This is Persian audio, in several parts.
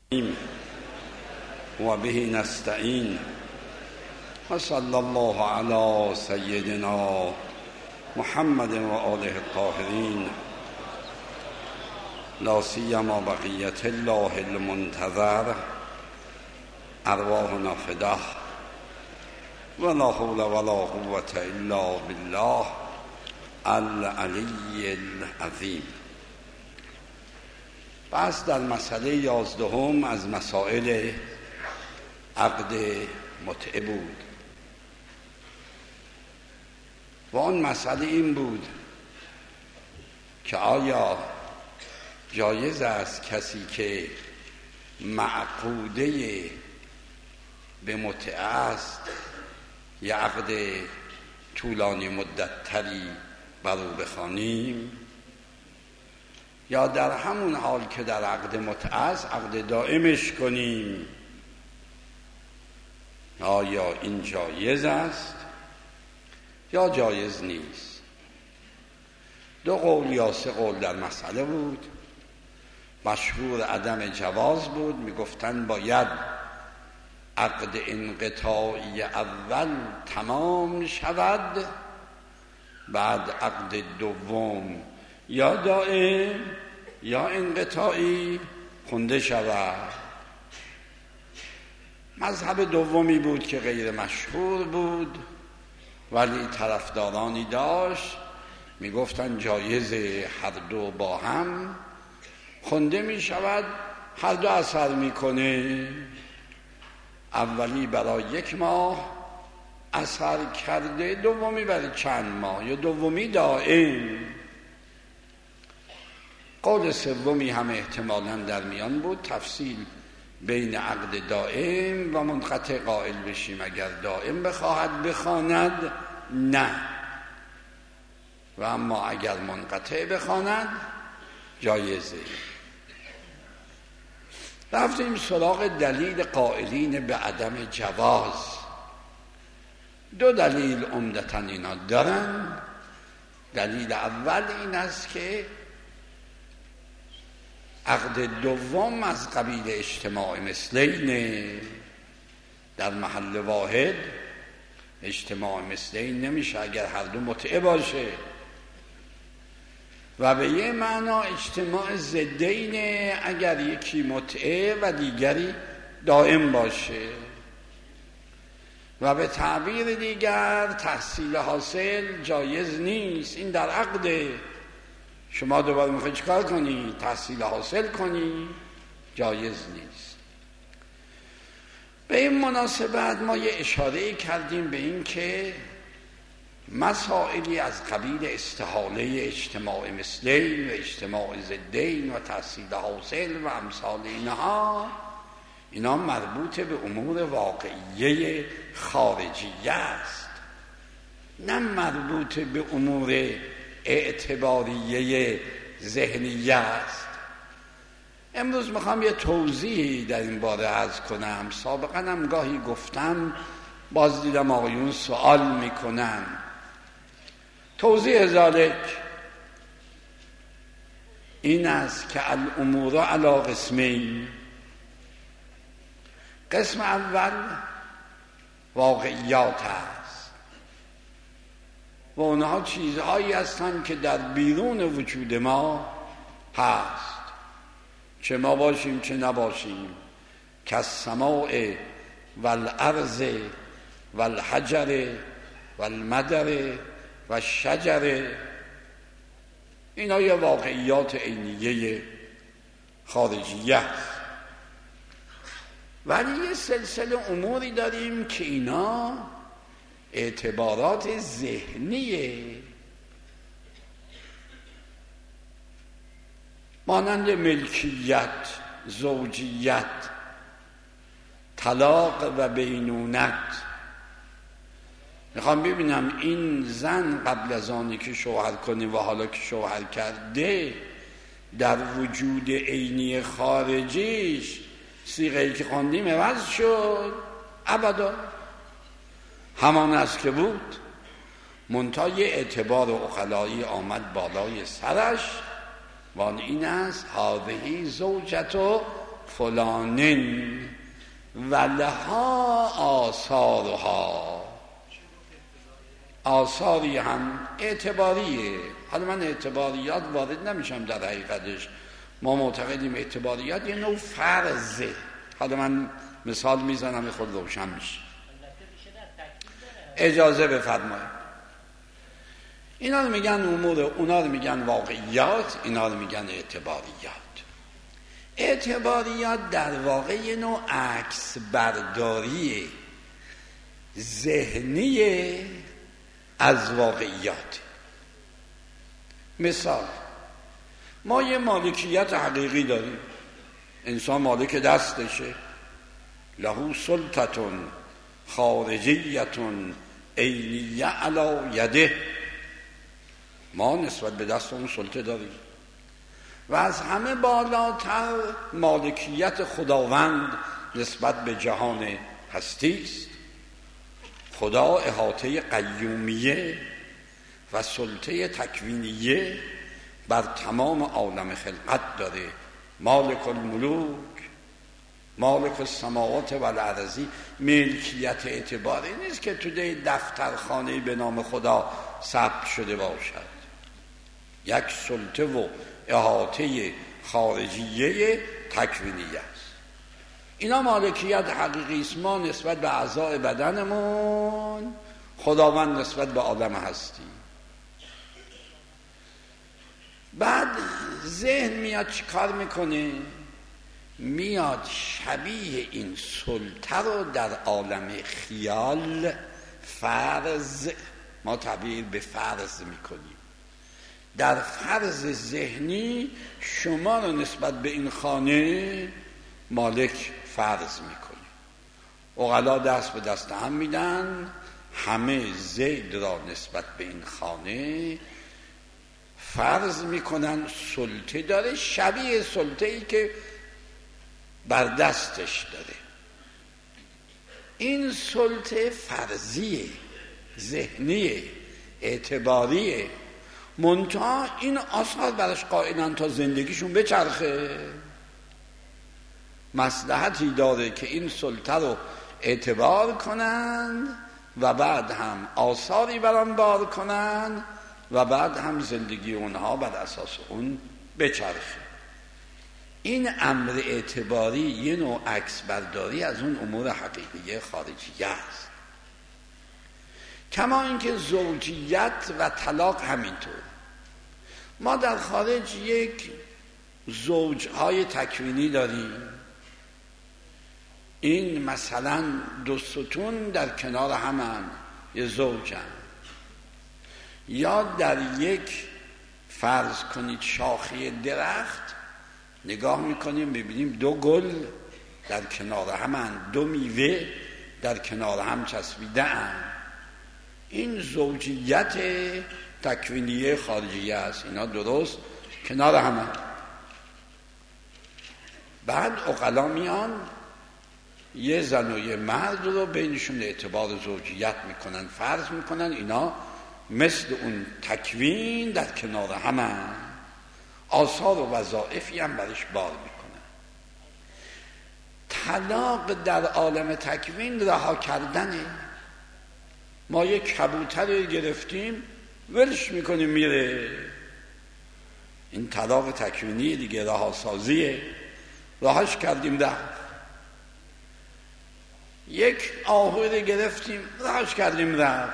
و به نستعین و صلی الله علی سیدنا محمد و آله الطاهرین لا سیما بقیت الله المنتظر ارواحنا فداه و لا حول ولا قوة الا بالله العلی العظیم. بس در مسئله 11 از مسائل عقد متعه بود و آن مسئله این بود که آیا جایز است کسی که معقوده به متعه است یه عقد طولانی مدت تری بر او بخوانیم، یا در همون حال که در عقد متعه است عقد دائمش کنیم؟ آیا این جایز است یا جایز نیست؟ 2 قول یا 3 قول در مسئله بود. مشهور عدم جواز بود، میگفتن باید عقد انقطاعی اول تمام شود، بعد عقد دوم یا دائم یا انقطاعی خونده شود. مذهب دومی بود که غیر مشهور بود ولی طرفدارانی داشت، میگفتن جایز هر دو با هم خونده می شود، هر دو اثر میکنه. اولی برای 1 ماه اثر کرده، دومی برای چند ماه، یا دومی دائم. قول سومی هم احتمالاً در میان بود، تفصیل بین عقد دائم و منقطع قائل بشیم. اگر دائم بخواهد بخواند نه، و اما اگر منقطع بخواند جایزه. رفتیم سراغ دلیل قائلین به عدم جواز. 2 دلیل عمدتاً اینا دارن. دلیل اول این است که عقد دوم از قبیل اجتماع مثلین، در محل واحد اجتماع مثلین نمیشه اگر هر دو متعه باشه، و به یه معنا اجتماع ضدین اگر یکی متعه و دیگری دائم باشه، و به تعبیر دیگر تحصیل حاصل جایز نیست. این در عقد شما دوباره میخوای چیکار کنی؟ تحصیل حاصل کنی، جایز نیست. به این مناسبت ما یه اشاره کردیم به این که مسائلی از قبیل استحاله اجتماع مثلین و اجتماع ضدین و تحصیل حاصل و امثال اینا مربوط به امور واقعیه خارجیه است، نه مربوط به امور اعتباریه ذهنیه است. امروز میخوام یه توضیحی در این باره عرض کنم. سابقا هم گاهی گفتم، باز دیدم آقایون سوال میکنن. توضیح ذالک این است که الامور علی قسمین. قسم اول واقعیات است و اونها چیزهایی هستند که در بیرون وجود ما هست، چه ما باشیم چه نباشیم، که السماء والارض والحجر والمدر والشجر. اینا یه واقعیات عینیه خارجیه است. ولی یه سلسله اموری داریم که اینا اعتبارات ذهنیه، مانند ملکیت، زوجیت، طلاق و بینونت. میخوام ببینم این زن قبل از آنی که شوهر کنه و حالا که شوهر کرده در وجود عینی خارجیش صیغه‌ای که خواندیم عوض شد؟ ابدا همان است که بود، منتها یه اعتبار عقلایی آمد بالای سرش و آن این است هذه زوجت فلانن و لها آثارها. آثاری هم اعتباریه. حالا من اعتباریات وارد نمیشم در حقیقتش، ما معتقدیم اعتباریات یه نوع فرضه. حالا من مثال میزنم خود روشن میشه. اجازه بفرمایید. اینا رو میگن امور، اونا رو میگن واقعیات، اینا رو میگن اعتباریات. اعتباریات در واقع یه نوع عکس برداری ذهنی از واقعیات. مثال، ما یه مالکیت حقیقی داریم، انسان مالک دستشه، له سلطتون خارجیتون عینیه علی یده. ما نسبت به دست اون سلطه داریم و از همه بالاتر مالکیت خداوند نسبت به جهان هستی است. خدا احاطه قیومیه و سلطه تکوینیه بر تمام عالم خلقت داره. مالک الملوک، مالک السماوات و الارضی. ملکیت اعتباری نیست که تو دفترخانه به نام خدا ثبت شده باشد. یک سلطه و احاطه خارجیه تکوینیه است. اینا مالکیت حقیقی است. ما نسبت به اعضای بدنمون، خداوند نسبت به عالم هستی. بعد ذهن میاد چی کار میکنه؟ میاد شبیه این سلطه رو در عالم خیال فرض، ما تعبیر به فرض میکنیم، در فرض ذهنی شما رو نسبت به این خانه مالک فرض میکنیم. عقلا دست به دست هم میدن، همه زید را نسبت به این خانه فرض میکنن سلطه داره، شبیه سلطه ای که بر دستش داره. این سلطه فرضیه، ذهنیه، اعتباریه. منتها این آثار برش قائلن تا زندگیشون بچرخه. مصلحتی داره که این سلطه رو اعتبار کنن و بعد هم آثاری بران بار کنن و بعد هم زندگی اونها بر اساس اون بچرخه. این امر اعتباری یه نوع عکس برداری از اون امور حقیقی خارجیه است. کما اینکه زوجیت و طلاق همینطور. ما در خارج یک زوجهای تکوینی داریم. این مثلا دو ستون در کنار هم یه زوجن، یا در یک فرض کنید شاخه درخت نگاه میکنیم ببینیم دو گل در کنار هم، دو میوه در کنار هم چسبیده اند. این زوجیت تکوینیه خارجیه است. اینا درست کنار هم. بعد عقلا میان یه زن و یه مرد رو بینشون اعتبار زوجیت میکنن، فرض میکنن اینا مثل اون تکوین در کنار هم، آثار و وظایفی هم برش بار میکنن. طلاق در عالم تکوین رها کردنه. ما یک کبوتر رو گرفتیم ولش میکنیم میره. این طلاق تکوینی دیگه، رهاسازیه. رهاش کردیم رفت. یک آهو رو گرفتیم رهاش کردیم رفت.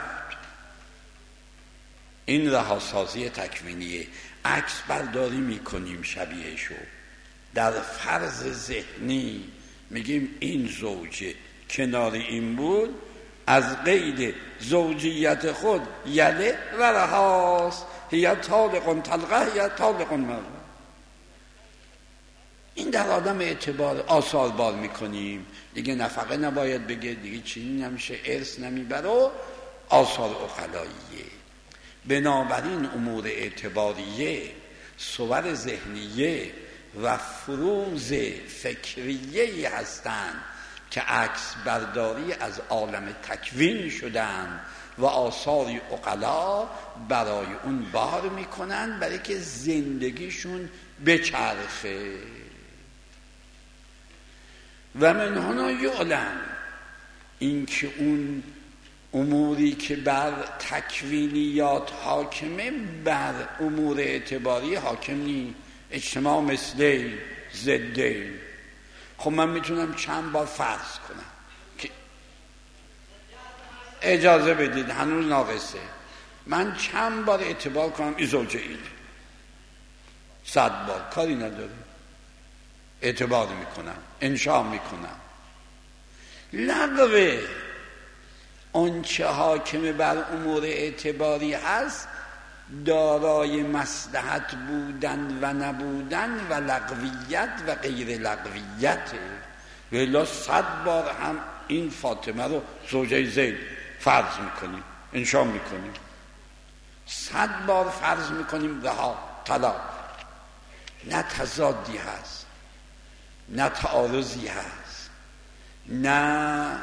این رهاسازی تکوینیه. عکس برداری میکنیم شبیهشو. در فرض ذهنی میگیم این زوجه کنار این بود، از قید زوجیت خود یله و رهاست، هی طالقون طلقه هی طالقون مرد. این در آدم اعتبار آثار بار میکنیم. دیگه نفقه نباید بگه، دیگه چیزی نمیشه، ارث نمیبره و آثار عقلاییه. بنابراین امور اعتباریه، صور ذهنیه و فروز فکریه هستند که عکس برداری از عالم تکوین شدن و آثاری عقلا برای اون بار میکنن برای که زندگیشون بچرخه. و من هنا یعلم، این که اون اموری که بر تکوینیات حاکمه بر امور اعتباری حاکم نی. اجتماع مثلی ضدین. خب من میتونم چند بار فرض کنم که اجازه بدید هنوز ناقصه، من چند بار اعتبار کنم این زوجه اینه، 100 بار کاری نداره، اعتبار میکنم، انشاء میکنم. لغوه آنچه حاکم بر امور اعتباری هست دارای مصلحت بودن و نبودن و لغویت و غیر لغویته. ولی 100 بار هم این فاطمه رو زوجه زید فرض میکنیم، انشاء میکنیم، 100 بار فرض میکنیم رها، طلاق. نه تضادی هست، نه تعارضی هست، نه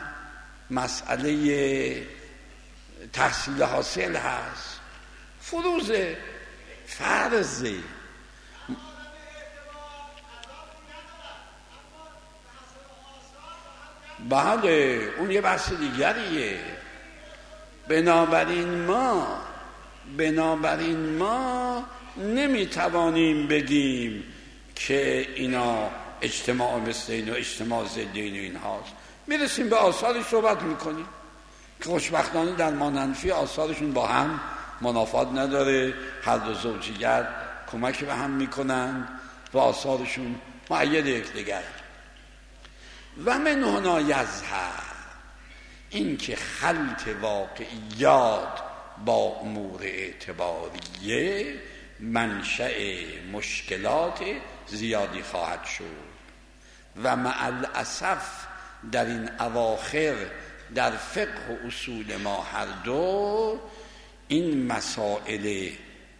مسئله تحصیل حاصل هست، فروزه، فرضه. بله اون یه بحث دیگریه. بنابراین ما نمیتوانیم بگیم که اینا اجتماع مثلین و اجتماع ضدین و این هاست. میرسیم به آثارش صحبت میکنیم که خوشبختانه در ماننفی آثارشون با هم منافات نداره، هر دو زوجیت کمک به هم میکنن و آثارشون مؤید یکدیگر. و من هنا یظهر، این که خلط واقعیات با امور اعتباریه منشأ مشکلات زیادی خواهد شد و مع الاسف در این اواخر در فقه و اصول ما هر دو این مسائل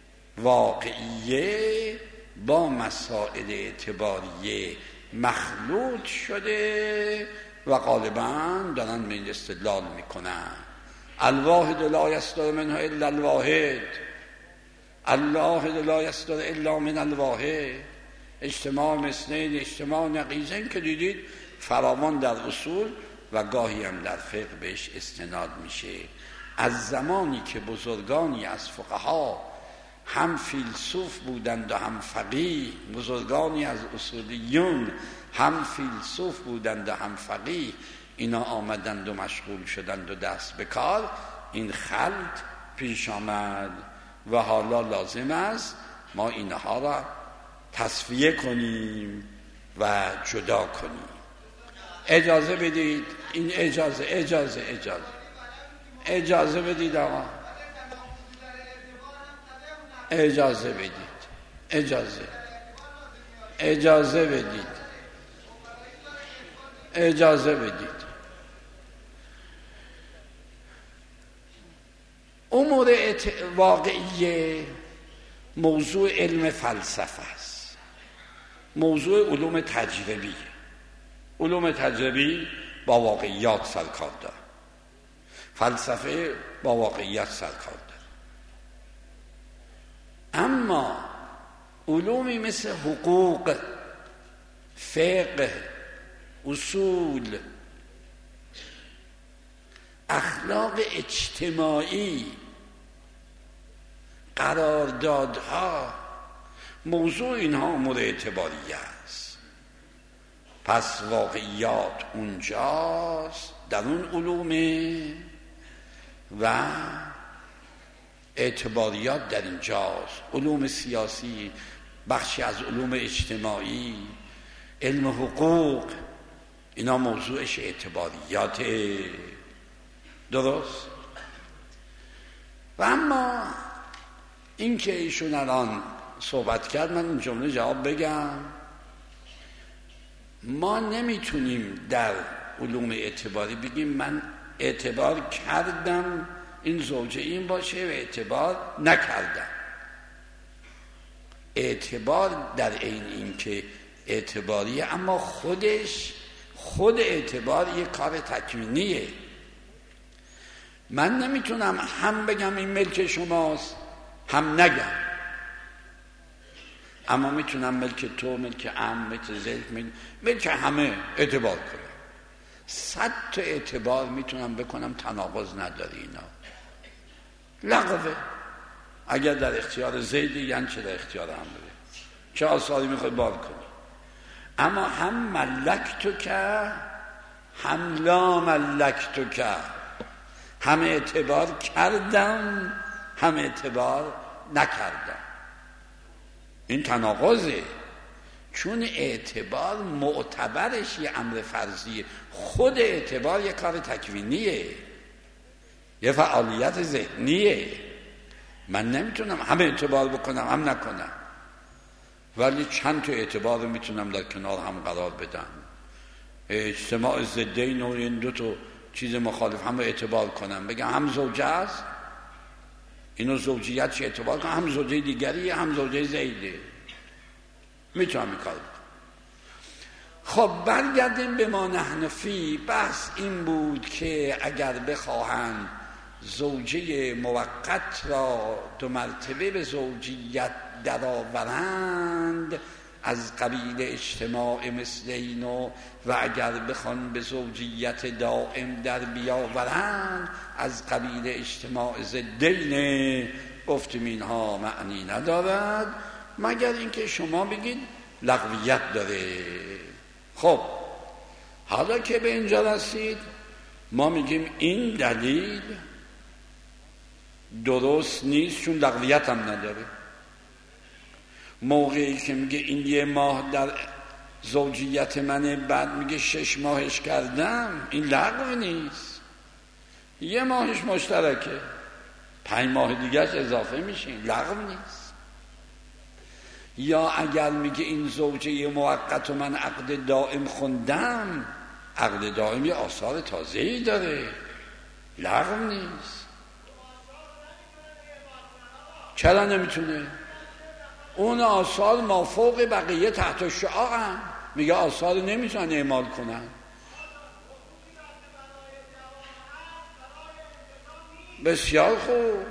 واقعیه با مسائل اعتباریه مخلوط شده و غالبا دارن به این استدلال میکنن. الواحد لا یصدر منه الا الواحد، الواحد لا یصدر الا من الواحد. اجتماع مثلین، اجتماع نقیضین که دیدید فراوان در اصول و گاهی هم در فقه بهش استناد میشه. از زمانی که بزرگانی از فقها هم فیلسوف بودند و هم فقیه، بزرگانی از اصولیون هم فیلسوف بودند و هم فقیه، اینا آمدند و مشغول شدند و دست به کار، این خلط پیش آمد و حالا لازم است ما اینها را تصفیه کنیم و جدا کنیم. اجازه بدید، این اجازه بدید آقا، اجازه بدید. امور واقعیه موضوع علم فلسفه است، موضوع علوم تجربی. علوم تجربی با واقعیات سرکار داره، فلسفه با واقعیت سرکار داره. اما علومی مثل حقوق، فقه، اصول، اخلاق اجتماعی، قراردادها، موضوع اینها امور اعتباریه است. پس واقعیات اونجاست، در اون علومه، و اعتباریات در اینجاست. علوم سیاسی، بخشی از علوم اجتماعی، علم حقوق، اینا موضوعش اعتباریات. درست؟ و اما این که ایشون الان صحبت کرد، من این جمله جواب بگم. ما نمیتونیم در علوم اعتباری بگیم من اعتبار کردم این زوجه این باشه و اعتبار نکردم. اعتبار در این که اعتباریه، اما خود اعتبار یک کار تکوینیه. من نمیتونم هم بگم این ملک شماست هم نگم، اما میتونم ملک تو، ملک عم، ملک زید، ملک همه اعتبار کنم. 100 تا اعتبار میتونم بکنم تناقض نداره اینا، لغوه. اگر در اختیار زیدی یعنی چه در اختیار امره، چه آثاری میخوای بار کنی. اما هم ملکتو که هم لا ملکتو که، هم اعتبار کردم هم اعتبار نکردم. این تناقضه، چون اعتبار معتبرش یه امر فرضیه، خود اعتبار یه کار تکوینیه، یه فعالیت ذهنیه. من نمیتونم هم اعتبار بکنم هم نکنم، ولی چند تا اعتبار رو میتونم در کنار هم قرار بدم. اجتماع ضدین و این دو تا چیز مخالف هم رو اعتبار کنم، بگم هم زوجه است، اینو زوجیت چه اعتبار کنم، هم زوجه دیگری هم زوجه زیده، میتونم این کار بکنم. خب برگردیم به ما نحن فی. بحث این بود که اگر بخواهند زوجه موقت را 2 مرتبه به زوجیت درآورند از قبیل اجتماع مثلین، و اگر بخوان به زوجیت دائم در بیاورند از قبیل اجتماع ضدین، گفتیم اینها معنی ندارد مگر اینکه شما بگید لغویت داره. خب حالا که به اینجا رسید، ما میگیم این دلیل درست نیست چون لغویت هم نداره. موقعی که میگه این 1 ماه در زوجیت منه، بعد میگه 6 ماهش کردم، این لغو نیست. 1 ماهش مشترکه، 5 ماه دیگهش اضافه میشه، لغو نیست. یا اگر میگه این زوجه موقت و من عقد دائم خوندم، عقد دائم یه آثار تازه‌ای داره، لغو نیست. چرا نمیتونه؟ اون آثار مافوق بقیه تحت الشعاع هم، میگه آثار نمیتونن اعمال کنن. بسیار خوب.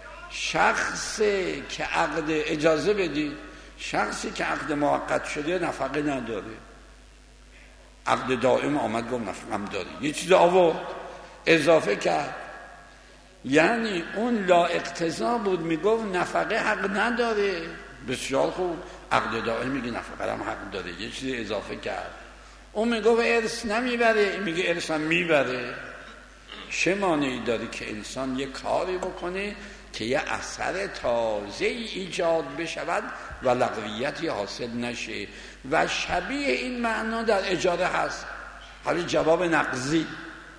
شخصی که عقد، اجازه بدید، شخصی که عقد موقت شده نفقه نداره، عقد دائم آمد گفت نفقه هم داره، یه چیز آورد اضافه کرد، یعنی اون لا اقتضا بود، میگفت نفقه حق نداره. بسیار خوب. عقد دائم میگه نفقه هم حق داره، یه چیز اضافه کرد. اون میگفت ارث نمیبره، میگه ارث هم میبره. چه مانعی داره که انسان یه کاری بکنه که یه اثر تازه ایجاد بشود و لغویتی حاصل نشه؟ و شبیه این معنا در اجاره هست. حالا جواب نقضی.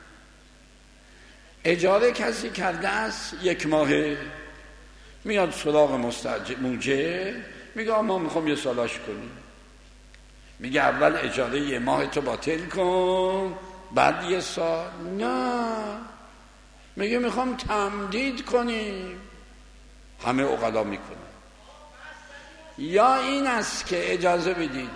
اجاره کسی کرده است 1 ماهه، میاد سراغ موجه، میگه ما میخوام 1 سالاش کنیم. میگه اول اجاره 1 ماه تو باطل کن، بعد 1 سال. نه، میگه میخوام تمدید کنیم. همه عقلا میکنن. یا این است که اجازه بدید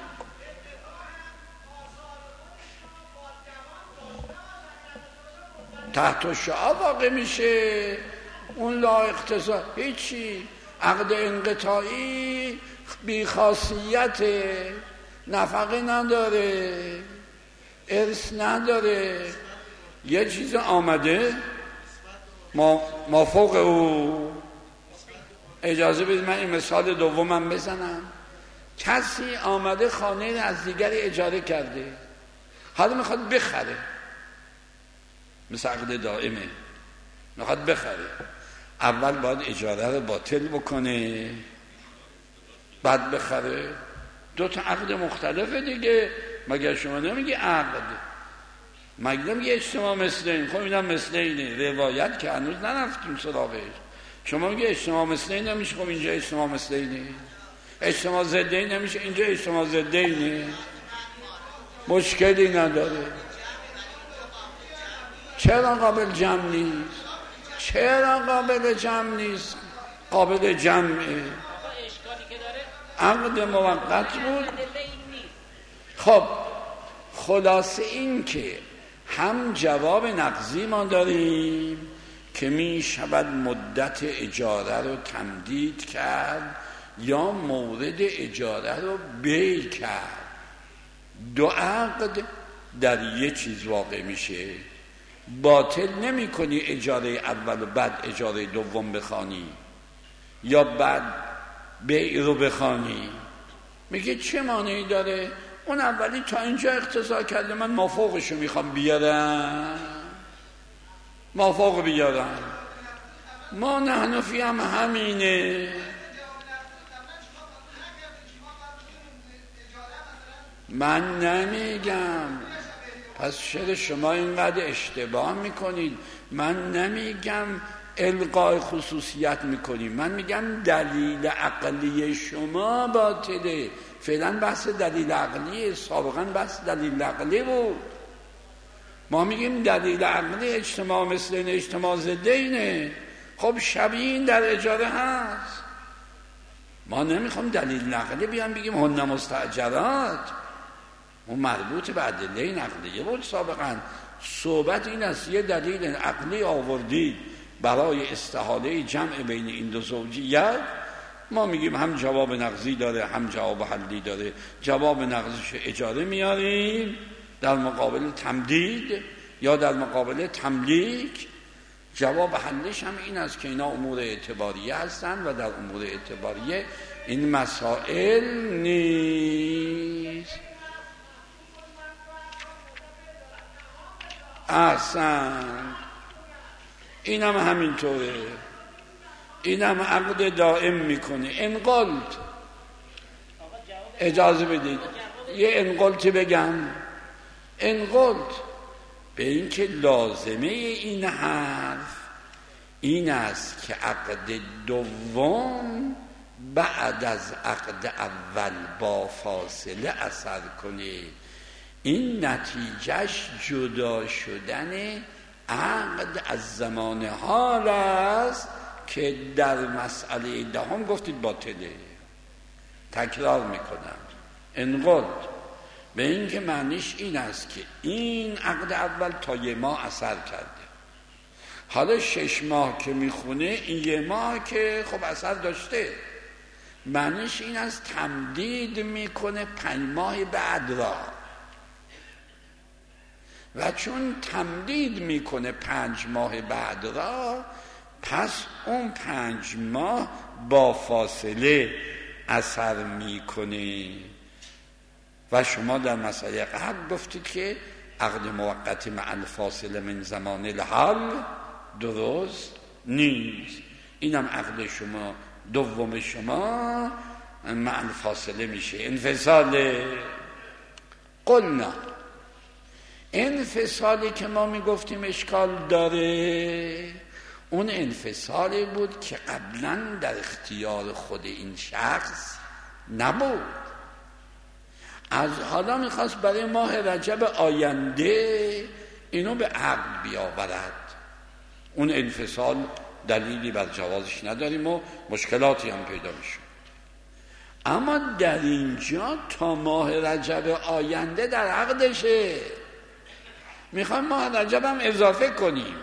تحت الشعاع واقع میشه، اون لا اقتضا هیچی، عقد انقطاعی بی خاصیت، نفقه نداره، ارث نداره، یه چیز آمده ما فوق او. اجازه بدید من این مثال دومم بزنم. کسی آمده خانه از دیگری اجاره کرده، حالا میخواد بخره، مثل عقد دائمه، میخواد بخره. اول باید اجاره رو باطل بکنه، بعد بخره. 2 تا عقد مختلفه دیگه. مگر شما نمیگی عقد، مگر نمیگی اجتماع مثلین؟ خب اینم مثلینه، روایت که هنوز نرفتیم سراغش. شما میگی اجتماع مثلین نمیشه، خب اینجا اجتماع مثلینه. اجتماع ضدین نمیشه، اینجا اجتماع ضدینه. مشکلی نداره. چرا قابل جمع نیست؟ چرا قابل جمع نیست؟ قابل جمعه. عقد موقت بود. خب خلاصه این که هم جواب نقضی ما داریم که می شود مدت اجاره رو تمدید کرد یا مورد اجاره رو بیع کرد. 2 عقد در یه چیز واقع میشه. باطل نمی کنی اجاره اول و بعد اجاره دوم بخوانی یا بعد بیع رو بخوانی. میگه چه مانعی داره؟ اون اولی تا اینجا اختصار کرده، من مافوقشو میخوام بیارم، مافوق بیارم. ما نحنفی هم همینه. من نمیگم، پس چرا شما اینقدر اشتباه میکنید؟ من نمیگم القای خصوصیت میکنید، من میگم دلیل عقلی شما باطله. فعلا بحث دلیل عقلیه، سابقا بحث دلیل عقلی بود. ما میگیم دلیل عقلی اجتماع مثل این اجتماع ضدینه. خب شبیه این در اجاره هست. ما نمیخوام دلیل عقلی بیان بگیم هن مستاجرات، اون مربوط به ادله نقلیه بود سابقا. صحبت این است یه دلیل عقلی آوردید برای استحاله جمع بین این دو زوجیت، ما میگیم هم جواب نقضی داره هم جواب حلی داره. جواب نقضیش اجاره میاریم در مقابل تمدید یا در مقابل تملیک. جواب حلش هم این است که اینا امور اعتباریه هستن و در امور اعتباریه این مسائل نیست. احسن، اینم همینطوره، اینم عقد دائم میکنه. انقلت، اجازه بدید یه انقلتی بگم. انقلت به این که لازمه این حرف این است که عقد دوم بعد از عقد اول با فاصله اثر کنه. این نتیجهش جدا شدن عقد از زمان حال است که در مسئله دهم گفتید باطله. تکرار میکنم، انقلت به این که معنیش این است که این عقد اول تا یه ماه اثر کرده، حالا 6 ماه که میخونه این یه ماه که خب اثر داشته، معنیش این است تمدید میکنه 5 ماه بعد را، و چون تمدید میکنه 5 ماه بعد را، پس اون 5 ماه با فاصله اثر میکنه. و شما در مسئله قبل گفتید که عقد موقت مع الفاصله من زمان الحال درست نیست. اینم عقد شما دوم شما مع الفاصله میشه انفصال. قلنا انفصالی که ما میگفتیم اشکال داره، اون انفصالی بود که قبلا در اختیار خود این شخص نبود، از حالا میخواست برای ماه رجب آینده اینو به عقد بیاورد. اون انفصال دلیلی بر جوازش نداریم و مشکلاتی هم پیدا میشه. اما در اینجا تا ماه رجب آینده در عقدشه، میخوایم ماه رجب هم اضافه کنیم.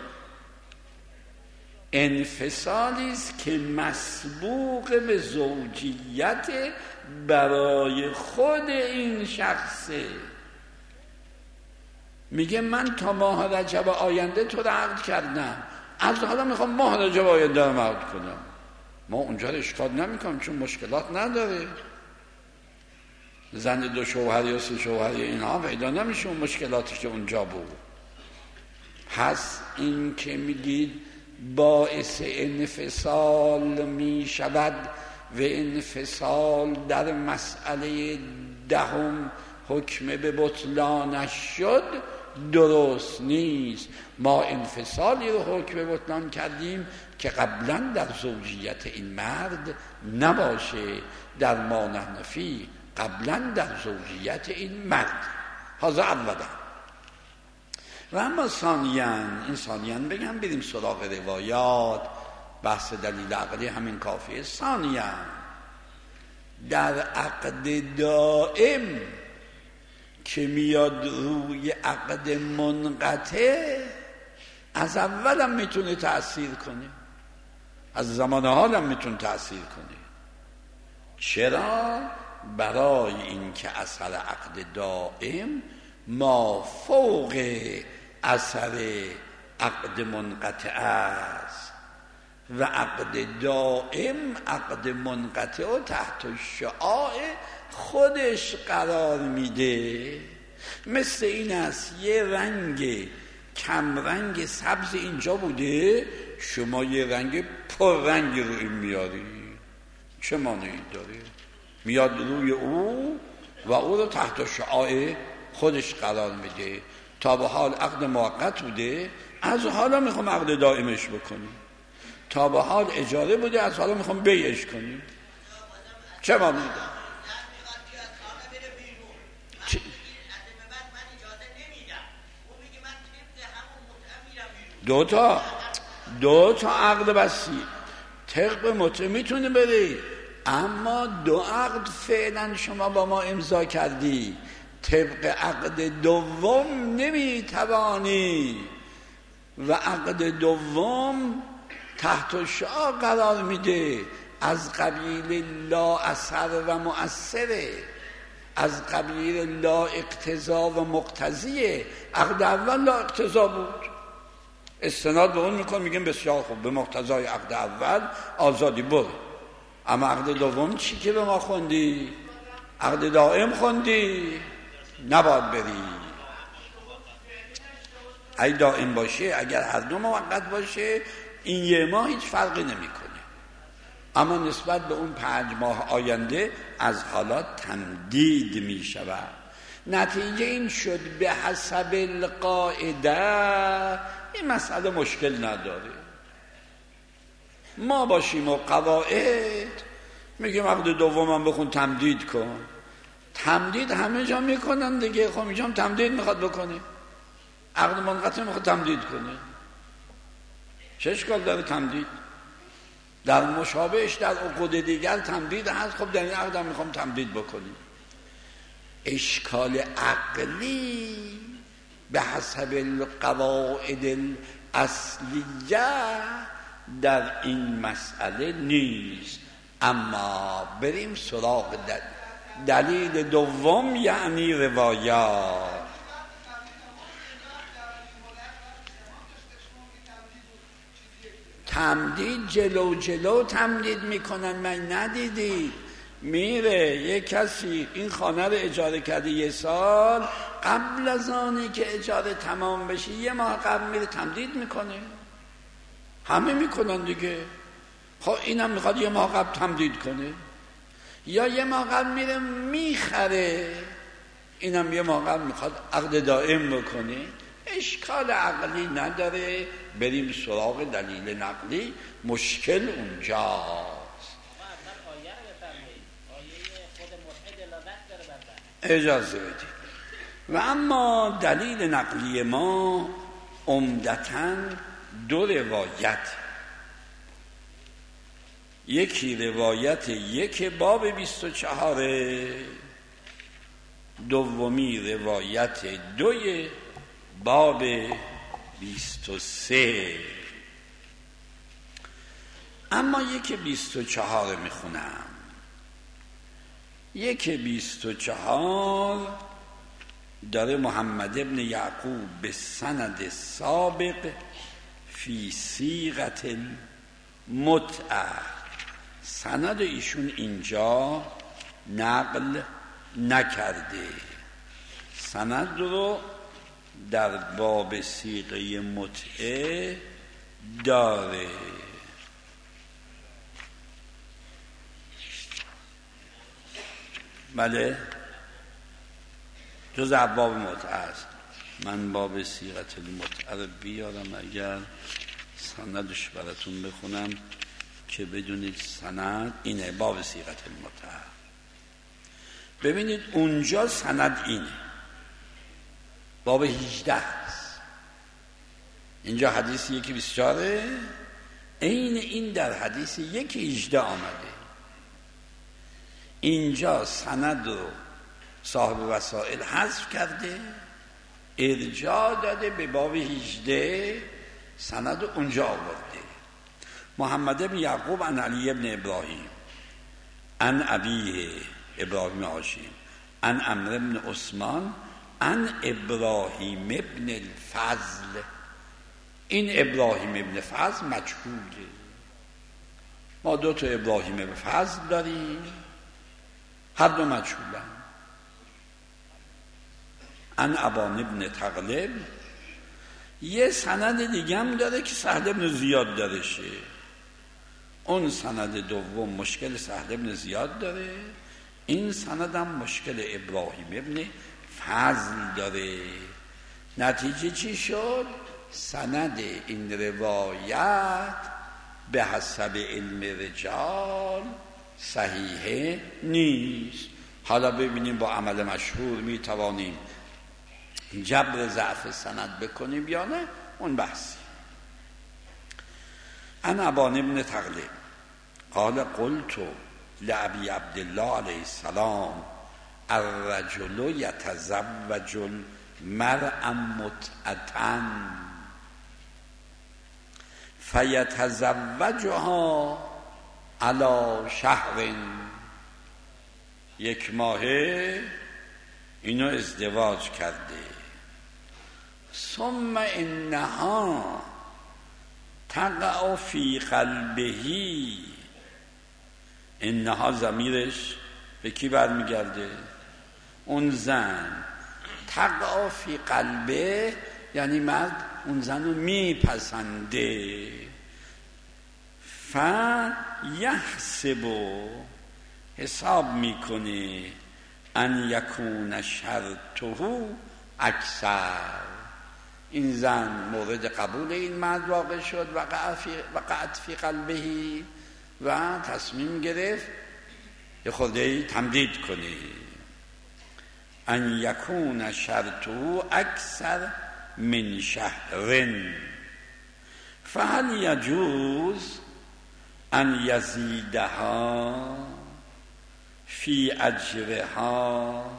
انفصالی است که مسبوق به زوجیت برای خود این شخصه. میگه من تا ماه رجب آینده تو رو عقد کردم، از حالا میخوام ماه رجب آینده رو عقد کنم. ما اونجا رو اشکال نمیکنم چون مشکلات نداره. زن 2 شوهر یا 3 شوهر اینها پیدا نمیشه اون مشکلاتی که اونجا بود. پس این که میگید باعث انفصال میشود و انفصال در مسئله دهم حکم به بطلانش شد، درست نیست. ما انفصالی رو حکم به بطلان کردیم که قبلا در زوجیت این مرد نباشه، در ما نحنفی قبلا در زوجیت این مرد. هذا اولا. و اما ثانیاً بگم بریم سراغ روایات. بحث دلیل عقلی همین کافیه. ثانیاً در عقد دائم که میاد روی عقد منقطع، از اولم میتونه تأثیر کنه، از زمان حالم میتونه تأثیر کنه. چرا؟ برای این که اثر عقد دائم ما فوق اثر عقد منقطع است و عقد دائم عقد منقطع و تحت شعاع خودش قرار میده. مثل این است یه رنگ کم رنگ سبز اینجا بوده، شما یه رنگ پر رنگ روی میاری، چه مانعی داره؟ میاد روی او و او رو تحت شعاع خودش قرار میده. تا به حال عقد موقت بوده، از حالا میخوام عقد دائمش بکنیم. تا به حال اجاره بوده، از حالا میخوام بیعش کنیم. چه مانعی داره؟ دو تا عقد بسی طبق متعه میتونه بری، اما دو عقد فعلا شما با ما امضا کردی، طبق عقد دوم نمیتوانی و عقد دوم تحت شعاع قرار میده، از قبیل لا اثر و مؤثره، از قبیل لا اقتضا و مقتضیه. عقد اول لا اقتضا بود، استناد به اون میکن، میگیم بسیار خوب، به مقتضای عقد اول آزادی برو. اما عقد دوم چی که به ما خوندی؟ عقد دائم خوندی، نباید بری. اگه دائم باشه، اگر هر دو موقت باشه، این یه ماه هیچ فرقی نمیکنه. اما نسبت به اون 5 ماه آینده از حالات تمدید میشود. نتیجه این شد به حسب القاعده این مسئله مشکل نداره. ما باشیم و قواعد میگیم عقد دومم بخون تمدید کن. تمدید همه جا میکنن دیگه، خب اینجا هم تمدید میخواد بکنه، عقد منقطع میخواد تمدید کنه، چه اشکال داره تمدید؟ در مشابهش در عقود دیگر تمدید هست، خب در این عقد هم میخوام تمدید بکنیم. اشکال عقلی به حسب القواعد الاصلیه در این مسئله نیست. اما بریم سراغ دلیل دوم، یعنی روایات. تمدید جلو تمدید میکنن، من ندیدید؟ میره یک کسی این خانه رو اجاره کرده 1 سال، قبل از آنی که اجاره تمام بشه 1 ماه قبل میره تمدید میکنه. همه میکنن دیگه. خب اینم میخواد 1 ماه قبل تمدید کنه، یا 1 ماه قبل میره میخره، اینم 1 ماه قبل میخواد عقد دائم بکنه. اشکال عقلی نداره، بریم سراغ دلیل نقلی، مشکل اونجاست. اجازه بدید. و اما دلیل نقلی ما عمدتاً 2 روایت، یکی روایت 1 باب 24، دومی روایت 2 باب 23. اما 1:24 میخونم. 1:24 داره محمد ابن یعقوب به سند سابق فی صیغة المتعه، سند ایشون اینجا نقل نکرده، سند رو در باب صیغه متعه داره. بله، جز ابواب متعه است. من باب صیغه المتعه رو بیارم، اگر سندش براتون بخونم که بدونید سند اینه. باب صیغه المتعه، ببینید اونجا سند اینه، باب 18 است. اینجا حدیث 1:24، عین این در حدیث 1:18 آمده. اینجا سند رو صاحب وسائل حذف کرده، ارجاع داده به باب 18، سند رو اونجا آورده. محمد بن یعقوب عن علی بن ابراهیم عن ابیه ابراهیم هاشم عن عمرو بن عثمان عن ابراهیم ابن الفضل. این ابراهیم ابن فضل مجهوله. ما 2 ابراهیم ابن فضل داریم، هر دو مجهولن. عن ابان ابن تغلب. یه سند دیگه هم داره که سهل ابن زیاد دارشه. اون سند دوم مشکل سهل ابن زیاد داره، این سند هم مشکل ابراهیم ابن فضل داره. نتیجه چی شد؟ سند این روایت به حسب علم رجال صحیحه نیست. حالا ببینیم با عمل مشهور می توانیم جبر ضعف سند بکنیم یا نه، اون بحثی. عن ابان ابن تغلب قال قلت لأبي عبدالله علیه السلام الرجل یتزوج المرأة متعة فیتزوجها علی شهر. 1 ماهه اینو ازدواج کرده. ثم انها تقع فی قلبه. انها ضمیرش به کی برمیگرده؟ اون زن. تقع فی قلبه یعنی مرد اون زن رو میپسنده. فیحسب حساب میکنه ان یکون شرطه اکثر. این زن مورد قبول این مرد واقع شد، وقعت فی قلبه، و تصمیم گرفت یه خورده تمدید کنه. ان یکون شرطه اکثر من شهر فهل یجوز ان یزیدها فی اجرها.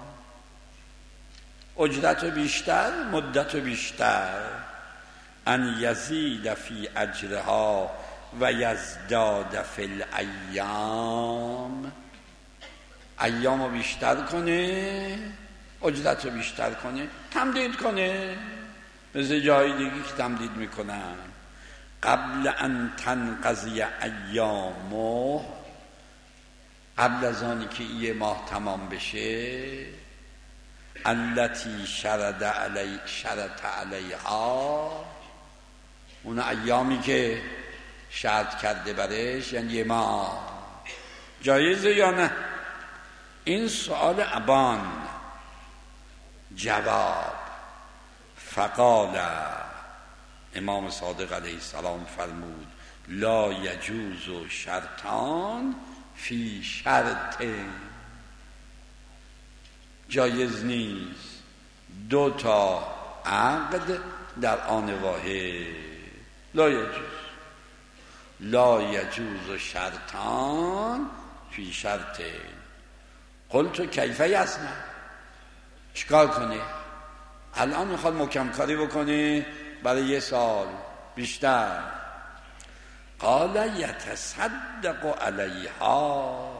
اجرت بیشتر، مدت بیشتر. ان یزید فی اجرها و یزداد فی الایام. ایامو بیشتر کنه، اجرت رو بیشتر کنه، تمدید کنه. مثل جای دیگه که تمدید میکنن. قبل ان تنقضی ایامه، قبل از آنی که 1 ماه تمام بشه. التي شرط علیها، اون ایامی که شرط کرده برش، یعنی 1 ماه. جایزه یا نه؟ این سؤال ابان. جواب فقال امام صادق علیه السلام فرمود لا یجوز شرطان فی شرط. جایز نیست 2 عقد در آن واحد. لا یجوز شرطان فی شرط. قلت کیف یصنع؟ چیکار کنه؟ الان میخواد محکم کاری بکنه برای 1 سال بیشتر. قال یتصدق علیها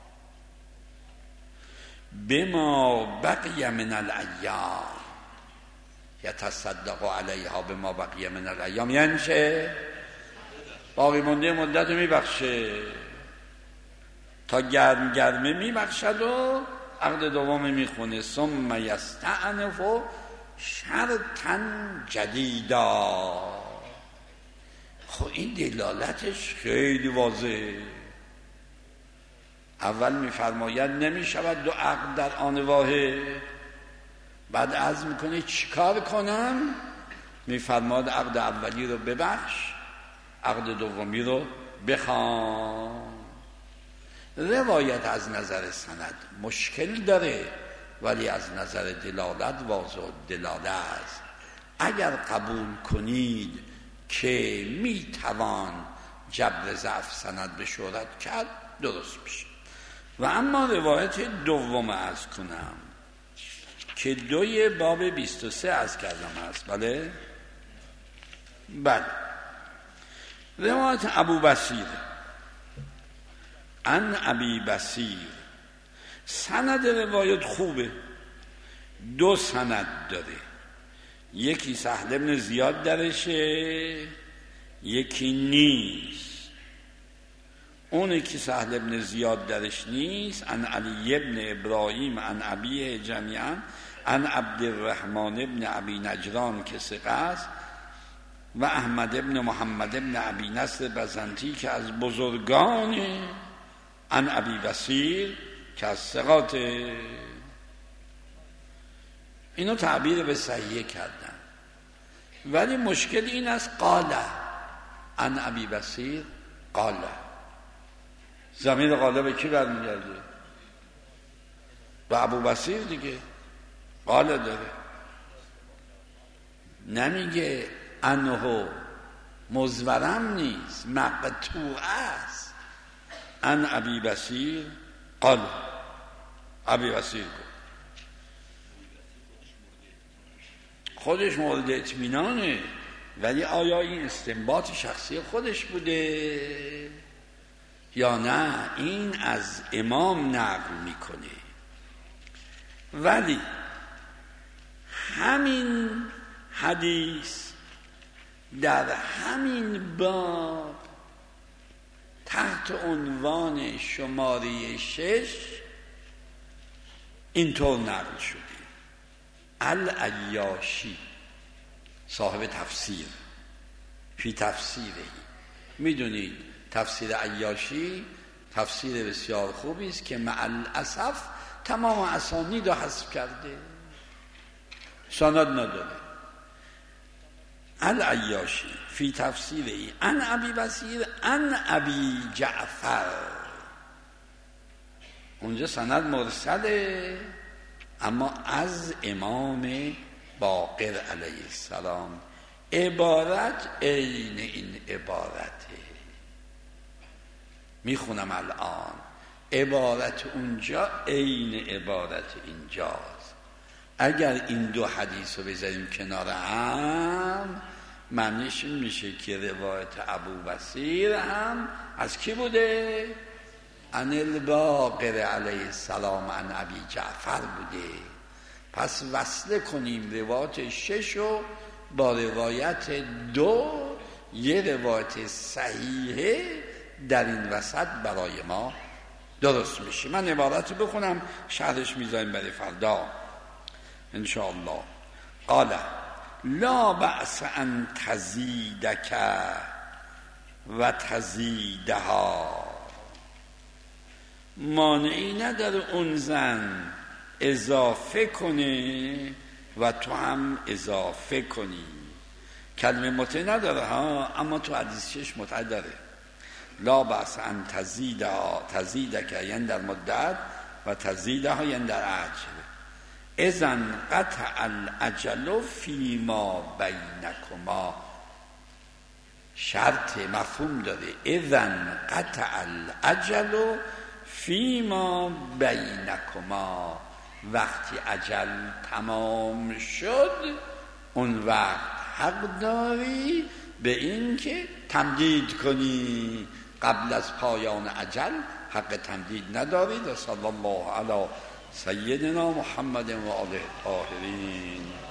بما بقی من الایام. یتصدق علیها بما بقی من الایام یعنی چه؟ باقی مونده مدت رو میبخشه، تا گرمه میبخشد و عقد دوم میخونه. ثم یستأنف شرطا جدیدا. خب این دلالتش خیلی واضحه. اول میفرماید نمیشود 2 عقد در آن واحد. بعد عزم میکنه چیکار کنم؟ میفرماید عقد اولی رو ببخش، عقد دومی رو بخوان. روایت از نظر سند مشکل داره، ولی از نظر دلالت واضح دلاله است. اگر قبول کنید که میتوان جبر ضعف سند به شهرت کرد، درست میشه. و اما روایت دوم عرض کنم که 2 باب 23 عرض کردم هست. بله روایت ابو بصیر عن ابی بصیر. سند روایت خوبه، دو سند داره، یکی سهل بن زیاد درشه، یکی نیست. اونی که سهل بن زیاد درش نیست، عن علی بن ابراهیم عن ابیه جمیعا عن عبدالرحمن بن ابی نجران که ثقه است و احمد بن محمد بن ابی نصر بزنتی که از بزرگان، عن ابی بصیر که از ثقات. اینو تعبیر به صحیح کردن، ولی مشکل این است قال عن ابی بصیر قال. ضمیر قال به کی برمیگرده؟ به ابو بصیر دیگه. قال داره، نمیگه انه مزورم نیست، مقطوع است. عن ابی بصیر قال، ابی بصیر گفت. خودش مورد اطمینانه، ولی آیا این استنباط شخصی خودش بوده یا نه این از امام نقل میکنه؟ ولی همین حدیث در همین باب تحت عنوان شماره 6 اینطور نقل شده: العیاشی صاحب تفسیر فی تفسیره. میدونید تفسیر عیاشی تفسیر بسیار خوبی است که مع الاسف تمام اسانید رو حذف کرده، سند نداره. العیاشی فی تفسیره عن ابی بصیر عن ابی جعفر، اونجا سند مرسله اما از امام باقر علیه السلام. عبارت عین این عبارته، میخونم الان. عبارت اونجا عین عبارت اینجاست. اگر این دو حدیث رو بذاریم کنار هم، معنیش میشه که روایت ابو بصیر هم از کی بوده؟ عن الباقر علیه السلام عن ابی جعفر بوده. پس وصله کنیم روایت 6 رو با روایت 2، یه روایت صحیحه در این وسط برای ما درست میشه. من عبارت رو بخونم، شرحش میذاریم برای فردا انشاءالله. قال لا بأس ان تزیدک و تزیدها، مانعی نداره اون زن اضافه کنه و تو هم اضافه کنی. کلمه متع نداره ها، اما تو حدیث 6 متع داره. لا بأس ان تزیدک یعنی در مدت و تزیدها یعنی در اجل. اذن قطع الاجل فیما بینکما، شرط مفهوم داره. اذن قطع الاجل فیما بینکما، وقتی اجل تمام شد اون وقت حق داری به این که تمدید کنی. قبل از پایان اجل حق تمدید نداری. صلی الله علی سیدنا محمد و آله الطاهرین.